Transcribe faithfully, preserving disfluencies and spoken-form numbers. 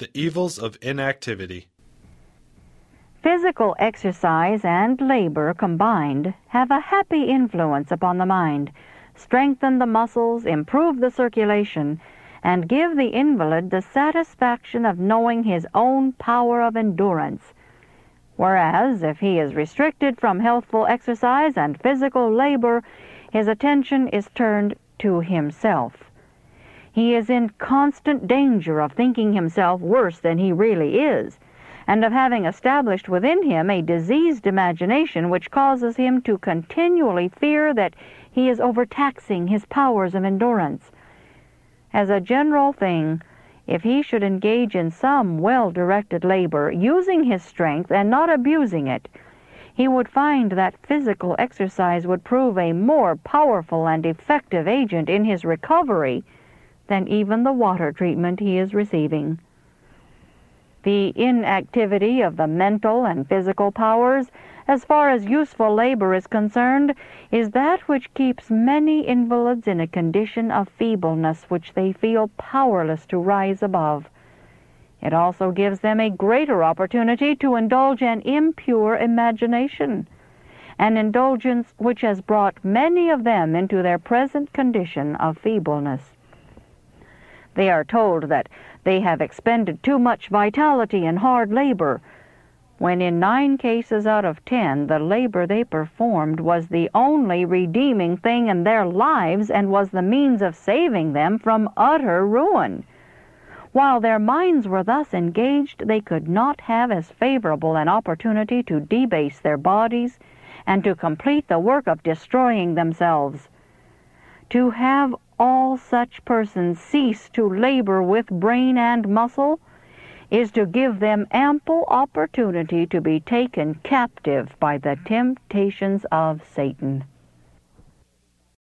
The evils of inactivity. Physical exercise and labor combined have a happy influence upon the mind, strengthen the muscles, improve the circulation, and give the invalid the satisfaction of knowing his own power of endurance. Whereas, if he is restricted from healthful exercise and physical labor, his attention is turned to himself. He is in constant danger of thinking himself worse than he really is, and of having established within him a diseased imagination which causes him to continually fear that he is overtaxing his powers of endurance. As a general thing, if he should engage in some well-directed labor, using his strength and not abusing it, he would find that physical exercise would prove a more powerful and effective agent in his recovery than even the water treatment he is receiving. The inactivity of the mental and physical powers, as far as useful labor is concerned, is that which keeps many invalids in a condition of feebleness which they feel powerless to rise above. It also gives them a greater opportunity to indulge an impure imagination, an indulgence which has brought many of them into their present condition of feebleness. They are told that they have expended too much vitality in hard labor, when in nine cases out of ten the labor they performed was the only redeeming thing in their lives and was the means of saving them from utter ruin. While their minds were thus engaged, they could not have as favorable an opportunity to debase their bodies and to complete the work of destroying themselves. To have all such persons cease to labor with brain and muscle is to give them ample opportunity to be taken captive by the temptations of Satan.